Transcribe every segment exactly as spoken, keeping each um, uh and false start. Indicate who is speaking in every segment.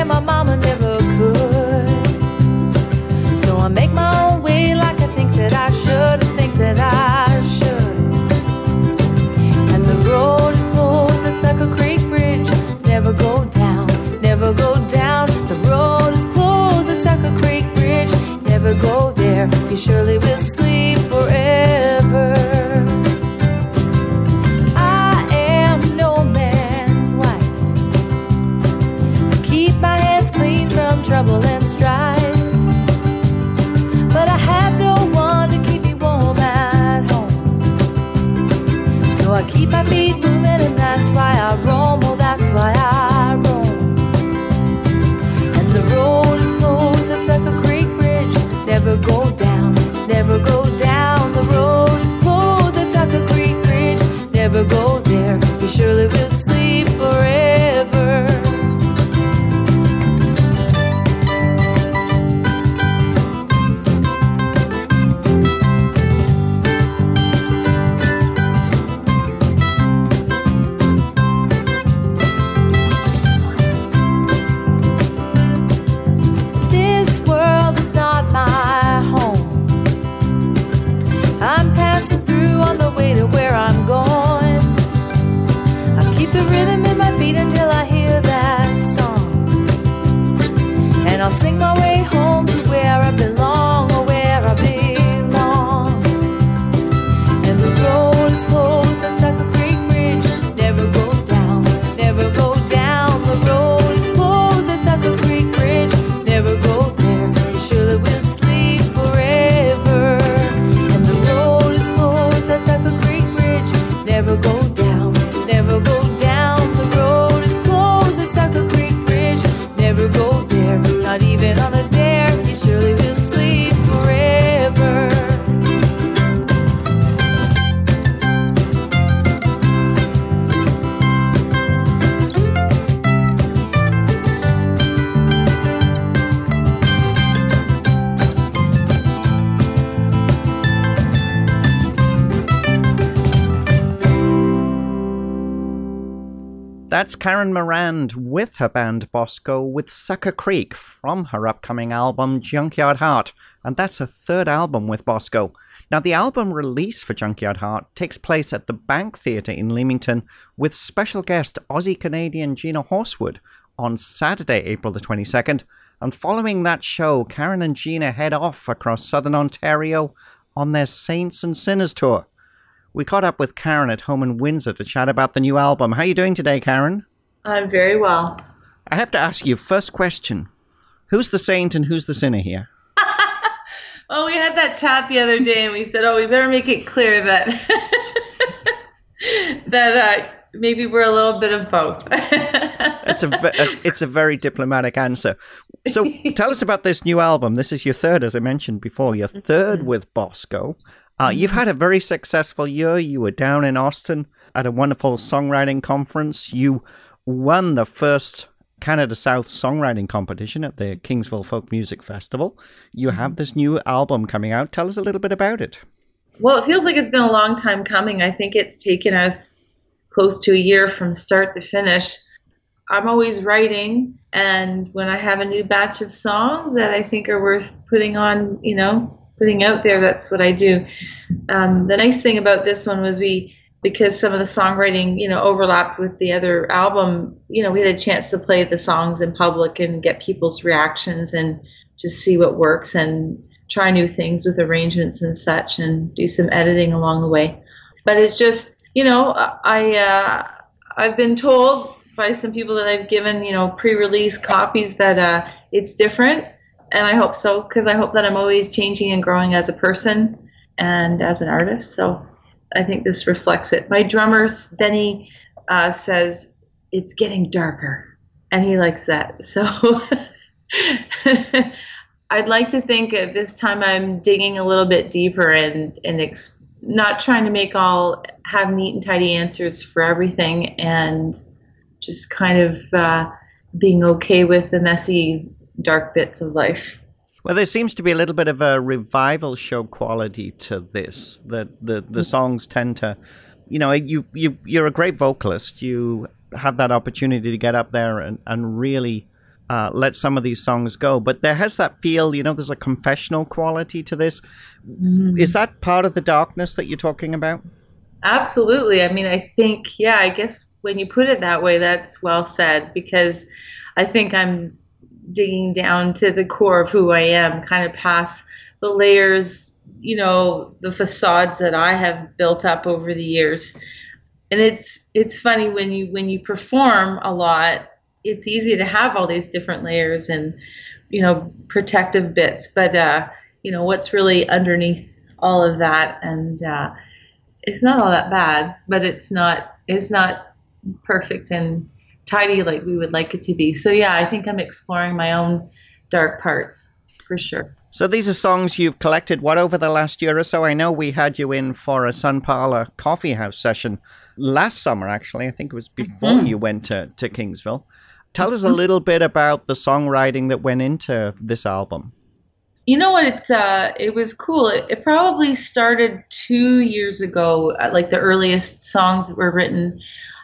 Speaker 1: my mama never could. So I make my own way like I think that I should, I think that I should. And the road is closed at Sucker Creek Bridge. Never go down, never go down. The road is closed at Sucker Creek Bridge. Never go there, you surely will sleep forever. I am no man's wife. Keep my hands clean from trouble and strife. But I have no one to keep me warm at home. So I keep my feet moving and that's why I roam. Oh, that's why I roam. And the road is closed at Sucker Creek Bridge. Never go down, never go down. The road is closed at Sucker Creek Bridge. Never go there, you surely will sleep forever. This world is not my home. I'm passing through on the way to where I'm going. I'll keep the rhythm in my feet until I hear that song. And I'll sing my way home to where I belong, or where I belong. And the road is closed at Sucker Creek Bridge. Never go down, never go down. The road is closed at Sucker Creek Bridge. Never go there, you surely will sleep forever. And the road is closed at Sucker Creek Bridge. Never go down, never go down. The road is closed at Sucker Creek Bridge. Never go there, not even on a dare. You surely will sleep forever.
Speaker 2: That's Karen Morand with her band Bosco with Sucker Creek from her upcoming album Junkyard Heart. And that's her third album with Bosco. Now, the album release for Junkyard Heart takes place at the Bank Theatre in Leamington with special guest Aussie-Canadian Gina Horsewood on Saturday, April the twenty-second. And following that show, Karen and Gina head off across southern Ontario on their Saints and Sinners tour. We caught up with Karen at home in Windsor to chat about the new album. How are you doing today, Karen?
Speaker 3: I'm very well.
Speaker 2: I have to ask you, first question, who's the saint and who's the sinner here?
Speaker 3: Well, we had that chat the other day and we said, oh, we better make it clear that that uh, maybe we're a little bit of both.
Speaker 2: It's a, it's a very diplomatic answer. So tell us about this new album. This is your third, as I mentioned before, your third with Bosco. Uh, you've had a very successful year. You were down in Austin at a wonderful songwriting conference. You won the first Canada South songwriting competition at the Kingsville Folk Music Festival. You have this new album coming out. Tell us a little bit about it.
Speaker 3: Well, it feels like it's been a long time coming. I think it's taken us close to a year from start to finish. I'm always writing, and when I have a new batch of songs that I think are worth putting on, you know, putting out there, that's what I do. Um, the nice thing about this one was we, because some of the songwriting, you know, overlapped with the other album, you know, we had a chance to play the songs in public and get people's reactions and just see what works and try new things with arrangements and such and do some editing along the way. But it's just, you know, I, uh, I've been told by some people that I've given, you know, pre-release copies that uh, it's different. And I hope so, because I hope that I'm always changing and growing as a person and as an artist. So I think this reflects it. My drummer, Benny, uh, says it's getting darker, and he likes that. So I'd like to think at this time I'm digging a little bit deeper and, and ex- not trying to make all, have neat and tidy answers for everything, and just kind of uh, being okay with the messy, dark bits of life.
Speaker 2: Well, there seems to be a little bit of a revival show quality to this. That the, the songs tend to, you know, you, you, you're a great vocalist. You have that opportunity to get up there and, and really uh, let some of these songs go. But there has that feel, you know, there's a confessional quality to this. Mm. Is that part of the darkness that you're talking about?
Speaker 3: Absolutely. I mean, I think, yeah, I guess when you put it that way, that's well said, because I think I'm digging down to the core of who I am, kind of past the layers, you know, the facades that I have built up over the years. And it's it's funny when you when you perform a lot, it's easy to have all these different layers and, you know, protective bits. But, uh, you know, what's really underneath all of that, and uh, it's not all that bad, but it's not it's not perfect and tidy like we would like it to be. So, yeah, I think I'm exploring my own dark parts for sure.
Speaker 2: So these are songs you've collected, what, over the last year or so? I know we had you in for a Sun Parlour Coffee House session last summer, actually. I think it was before mm-hmm. you went to, to Kingsville. Tell us a little bit about the songwriting that went into this album.
Speaker 3: You know what? It's uh, it was cool. It, it probably started two years ago, like the earliest songs that were written.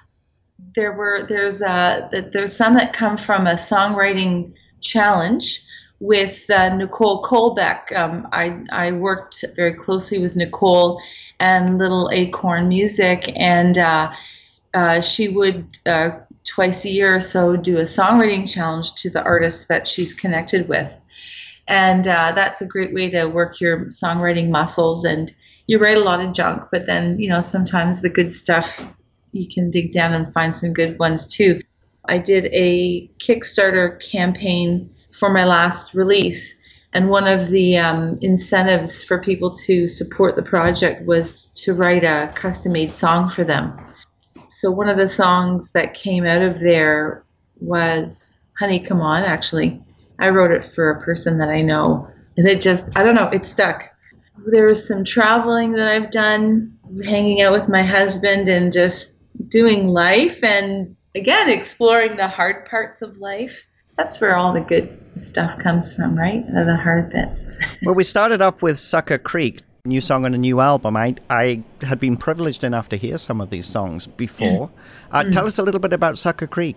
Speaker 3: There were there's uh, there's some that come from a songwriting challenge with uh, Nicole Colbeck. Um, I, I worked very closely with Nicole and Little Acorn Music, and uh, uh, she would uh, twice a year or so do a songwriting challenge to the artists that she's connected with. And uh, that's a great way to work your songwriting muscles. And you write a lot of junk, but then, you know, sometimes the good stuff, you can dig down and find some good ones too. I did a Kickstarter campaign for my last release, and one of the um, incentives for people to support the project was to write a custom-made song for them. So one of the songs that came out of there was Honey Come On, actually. I wrote it for a person that I know, and it just, I don't know, it stuck. There was some traveling that I've done, hanging out with my husband and just doing life, and again, exploring the hard parts of life. That's where all the good stuff comes from, right? The hard bits.
Speaker 2: Well, we started off with Sucker Creek, new song on a new album. I I had been privileged enough to hear some of these songs before. Uh, mm. Tell us a little bit about Sucker Creek.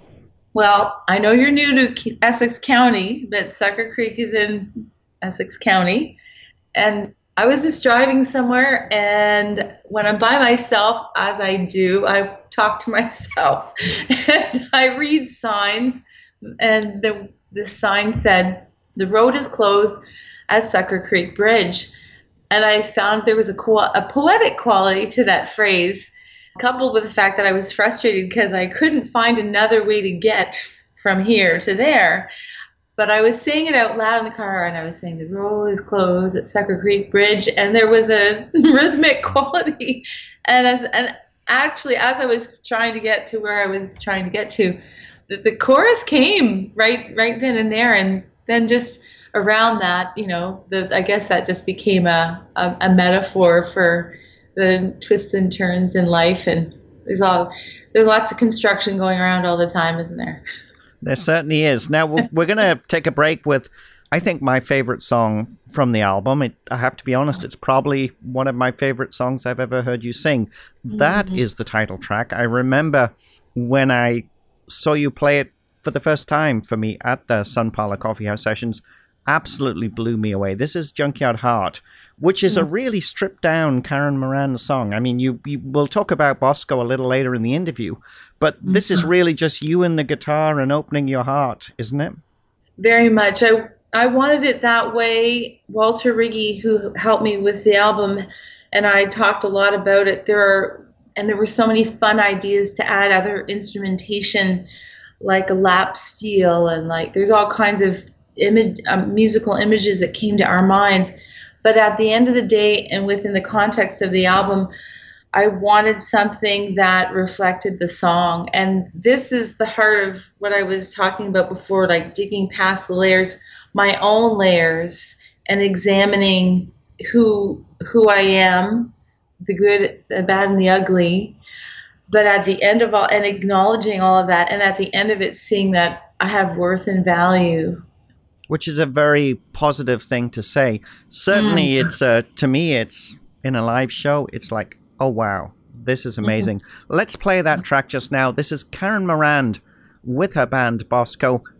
Speaker 3: Well, I know you're new to Essex County, but Sucker Creek is in Essex County. And I was just driving somewhere, and when I'm by myself, as I do, I talk to myself. And I read signs, and the the sign said, "The road is closed at Sucker Creek Bridge." And I found there was a, co- a poetic quality to that phrase, coupled with the fact that I was frustrated because I couldn't find another way to get from here to there. But I was saying it out loud in the car, and I was saying, "The road is closed at Sucker Creek Bridge," and there was a rhythmic quality. And as and actually, as I was trying to get to where I was trying to get to, the, the chorus came right right then and there, and then just around that, you know, the I guess that just became a, a, a metaphor for the twists and turns in life. And there's all there's lots of construction going around all the time, isn't there?
Speaker 2: There certainly is. Now, we're going to take a break with, I think, my favorite song from the album. It, I have to be honest, it's probably one of my favorite songs I've ever heard you sing. Mm-hmm. That is the title track. I remember when I saw you play it for the first time for me at the Sun Parlour Coffee House sessions, absolutely blew me away. This is Junkyard Heart, which is a really stripped down Karen Moran song. I mean, you, you we'll talk about Bosco a little later in the interview, but this is really just you and the guitar and opening your heart, isn't it?
Speaker 3: Very much. I I wanted it that way. Walter Riggy, who helped me with the album, and I talked a lot about it. There are, and there were so many fun ideas to add other instrumentation, like a lap steel, and like there's all kinds of image, um, musical images that came to our minds. But at the end of the day, and within the context of the album, I wanted something that reflected the song. And this is the heart of what I was talking about before, like digging past the layers, my own layers, and examining who who I am, the good, the bad, and the ugly. But at the end of all, and acknowledging all of that, and at the end of it, seeing that I have worth and value.
Speaker 2: Which is a very positive thing to say. Certainly, mm. it's uh, to me, it's in a live show, it's like, oh, wow, this is amazing. Mm-hmm. Let's play that track just now. This is Karen Moran with her band Bosco,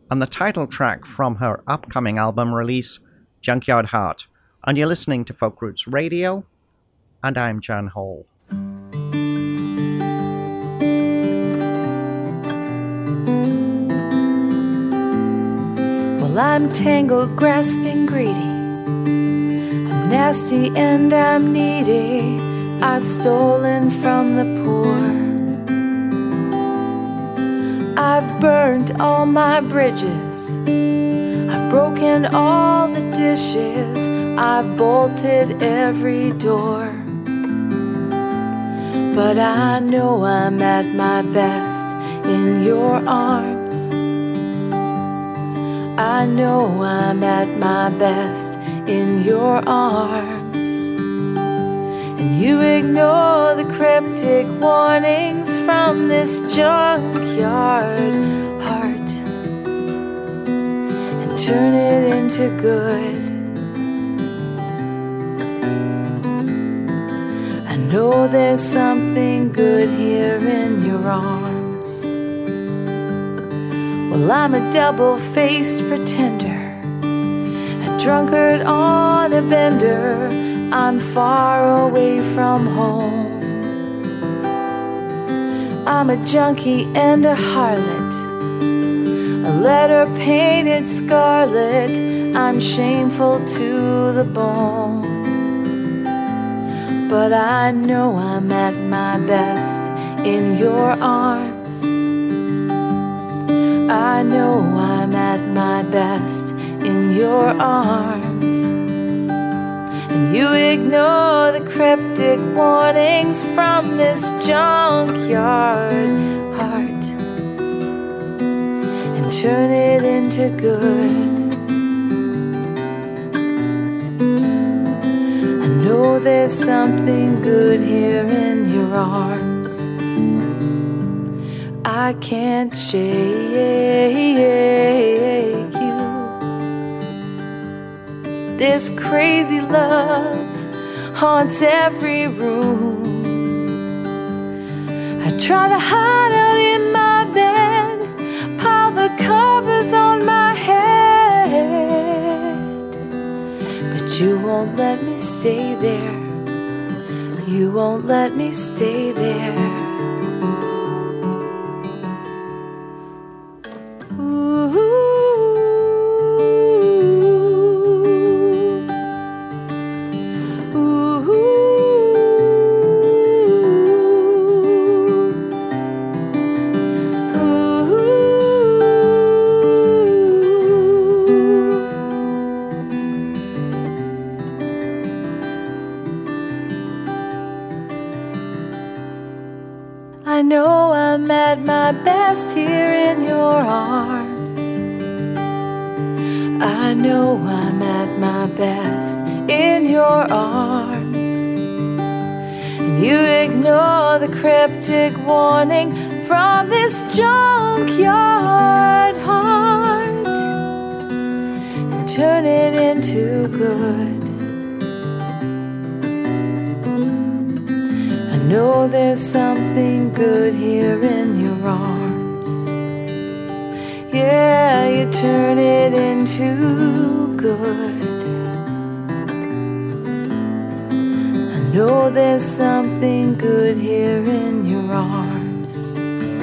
Speaker 2: and the title track from her upcoming album release, Junkyard Heart. And you're listening to Folk Roots Radio, and I'm Jan Hall.
Speaker 1: Well, I'm tangled, grasping, greedy. I'm nasty and I'm needy. I've stolen from the poor. I've burned all my bridges. I've broken all the dishes. I've bolted every door. But I know I'm at my best in your arms. I know I'm at my best in your arms. And you ignore the cryptic warnings from this junkyard heart and turn it into good. I know there's something good here in your arms. Well, I'm a double-faced pretender, a drunkard on a bender. I'm far away from home. I'm a junkie and a harlot, a letter painted scarlet. I'm shameful to the bone. But I know I'm at my best in your arms. I know I'm at my best in your arms. And you ignore the cryptic warnings from this junkyard heart and turn it into good. I know there's something good here in your arms. I can't shake you. This crazy love haunts every room. I try to hide out in my bed, pile the covers on my head, but you won't let me stay there. You won't let me stay there. I know I'm at my best here in your arms. I know I'm at my best in your arms. And you ignore the cryptic warning from this junkyard heart and turn it into good. I know there's something good here in your arms. Yeah, you turn it into good. I know there's something good here in your arms.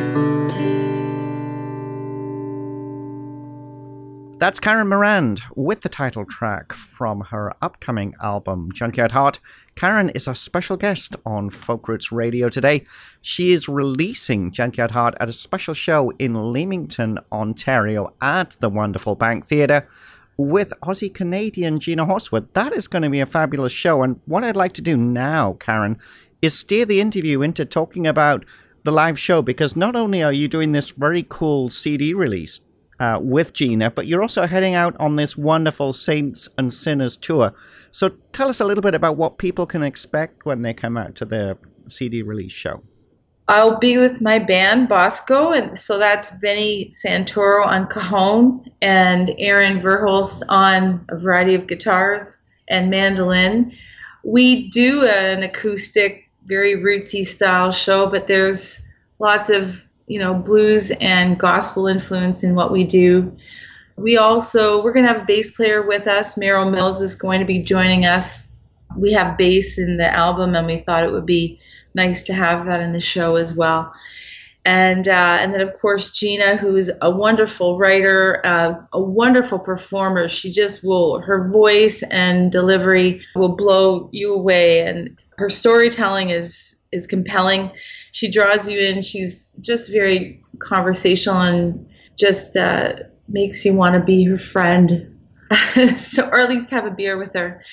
Speaker 2: That's Karen Morand with the title track from her upcoming album, Junkyard Heart. Karen is our special guest on Folk Roots Radio today. She is releasing Junkyard Heart at a special show in Leamington, Ontario at the wonderful Bank Theatre with Aussie-Canadian Gina Horswood. That is going to be a fabulous show. And what I'd like to do now, Karen, is steer the interview into talking about the live show, because not only are you doing this very cool C D release uh, with Gina, but you're also heading out on this wonderful Saints and Sinners tour. So tell us a little bit about what people can expect when they come out to the C D release show.
Speaker 3: I'll be with my band, Bosco, and so that's Benny Santoro on cajon and Aaron Verhulst on a variety of guitars and mandolin. We do an acoustic, very rootsy style show, but there's lots of, you know, blues and gospel influence in what we do. We also, we're going to have a bass player with us. Merrill Mills is going to be joining us. We have bass in the album, and we thought it would be nice to have that in the show as well. And uh, and then, of course, Gina, who's a wonderful writer, uh, a wonderful performer. She just will, her voice and delivery will blow you away. And her storytelling is, is compelling. She draws you in. She's just very conversational and just uh, makes you want to be her friend. so, or at least have a beer with her.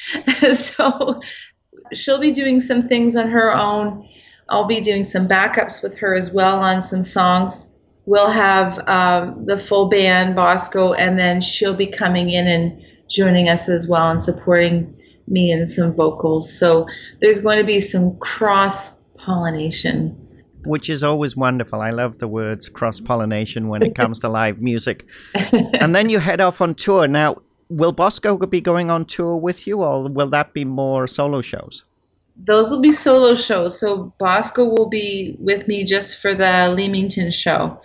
Speaker 3: So she'll be doing some things on her own. I'll be doing some backups with her as well on some songs. We'll have um, the full band, Bosco, and then she'll be coming in and joining us as well and supporting me in some vocals. So there's going to be some cross-pollination.
Speaker 2: Which is always wonderful. I love the words cross-pollination when it comes to live music. And then you head off on tour. Now, will Bosco be going on tour with you, or will that be more solo shows?
Speaker 3: Those will be solo shows. So Bosco will be with me just for the Leamington show.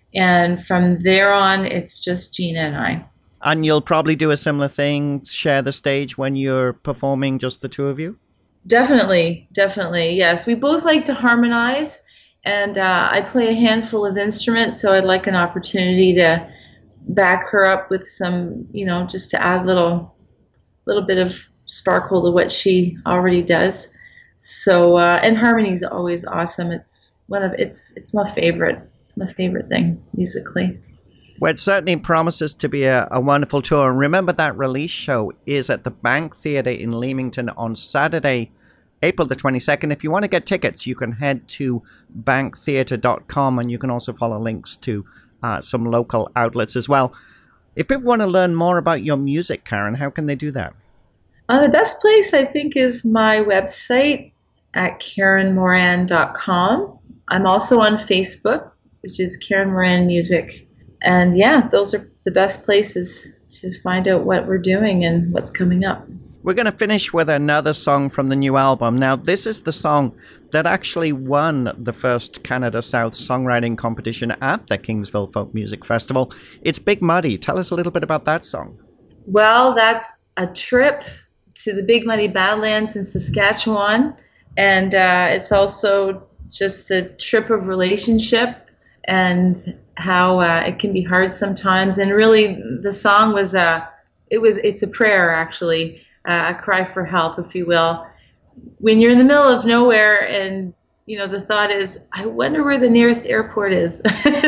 Speaker 3: And from there on, it's just Gina and I.
Speaker 2: And you'll probably do a similar thing, share the stage when you're performing, just the two of you?
Speaker 3: Definitely, definitely, yes. We both like to harmonize, and uh, I play a handful of instruments, so I'd like an opportunity to back her up with some, you know, just to add a little, little bit of sparkle to what she already does. So, uh, and harmony is always awesome. It's one of it's it's my favorite. It's my favorite thing musically.
Speaker 2: Well, it certainly promises to be a, a wonderful tour. And remember, that release show is at the Bank Theatre in Leamington on Saturday, April the twenty-second. If you want to get tickets, you can head to bank theatre dot com, and you can also follow links to uh, some local outlets as well. If people want to learn more about your music, Karen, how can they do that?
Speaker 3: Uh, the best place, I think, is my website at karen moran dot com. I'm also on Facebook, which is Karen Moran Music. And yeah, those are the best places to find out what we're doing and what's coming up.
Speaker 2: We're going to finish with another song from the new album. Now, this is the song that actually won the first Canada South songwriting competition at the Kingsville Folk Music Festival. It's Big Muddy. Tell us a little bit about that song.
Speaker 3: Well, that's a trip to the Big Muddy Badlands in Saskatchewan. And uh, it's also just the trip of relationship and how uh, it can be hard sometimes. And really, the song was a, it was, it's a prayer, actually, uh, a cry for help, if you will. When you're in the middle of nowhere and, you know, the thought is, I wonder where the nearest airport is.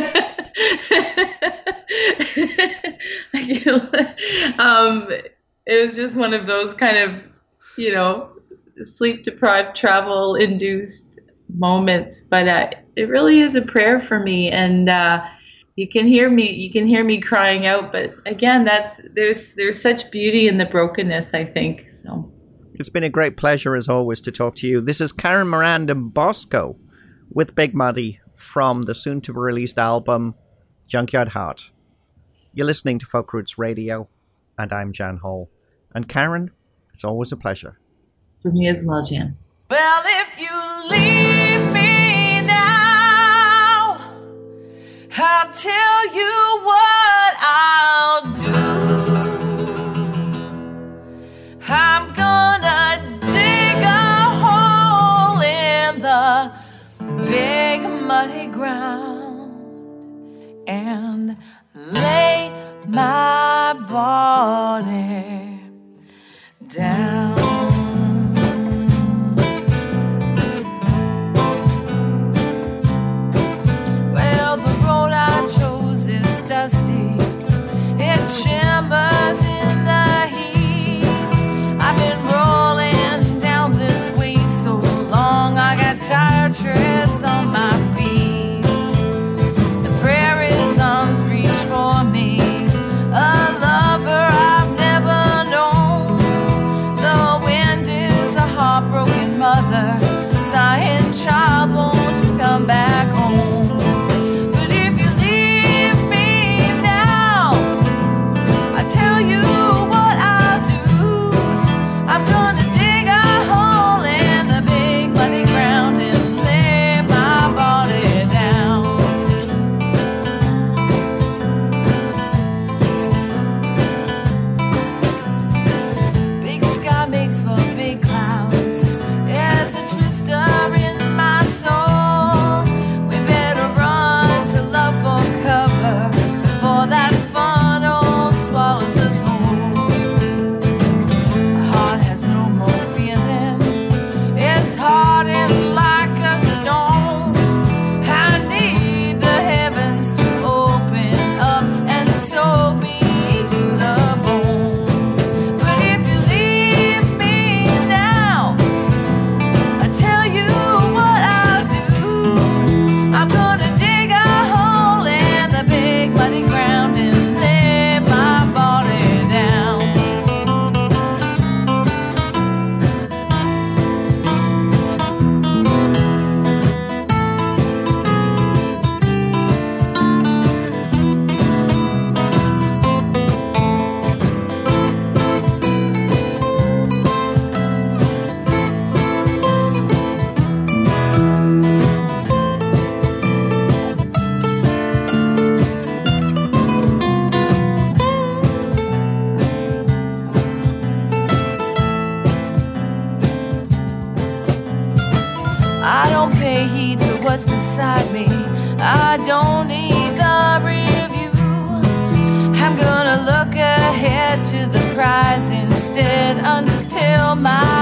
Speaker 3: um, it was just one of those kind of, you know, sleep-deprived, travel-induced moments. But uh, it really is a prayer for me, and uh, you can hear me. You can hear me crying out. But again, that's there's there's such beauty in the brokenness, I think. So
Speaker 2: it's been a great pleasure, as always, to talk to you. This is Karen Moran and Bosco with Big Muddy from the soon-to-be-released album Junkyard Heart. You're listening to Folk Roots Radio, and I'm Jan Hall. And Karen, it's always a pleasure.
Speaker 3: For me as well, Jan.
Speaker 1: Well, if you leave me now, I'll tell you what I'll do. I'm gonna dig a hole in the big muddy ground and lay my body down. Well, the road I chose is dusty. It shimmers in the heat. I've been rolling down this way so long, I got tired treads on my feet. The prairie's arms reach for me, a lover I've never known. The what's beside me. I don't need the review. I'm gonna look ahead to the prize instead until my